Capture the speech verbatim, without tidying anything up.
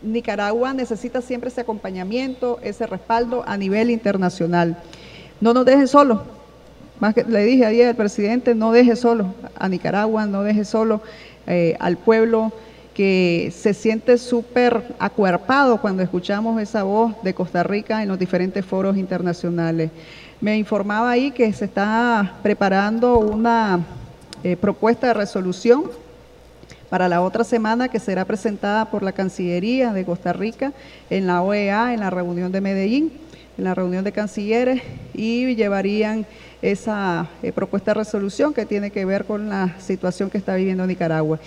Nicaragua necesita siempre ese acompañamiento, ese respaldo a nivel internacional. No nos dejen solos. Más que le dije ayer al presidente, no deje solo a Nicaragua, no deje solo eh, al pueblo que se siente súper acuerpado cuando escuchamos esa voz de Costa Rica en los diferentes foros internacionales. Me informaba ahí que se está preparando una eh, propuesta de resolución para la otra semana que será presentada por la Cancillería de Costa Rica en la O E A, en la reunión de Medellín, en la reunión de cancilleres, y llevarían esa eh, propuesta de resolución que tiene que ver con la situación que está viviendo Nicaragua.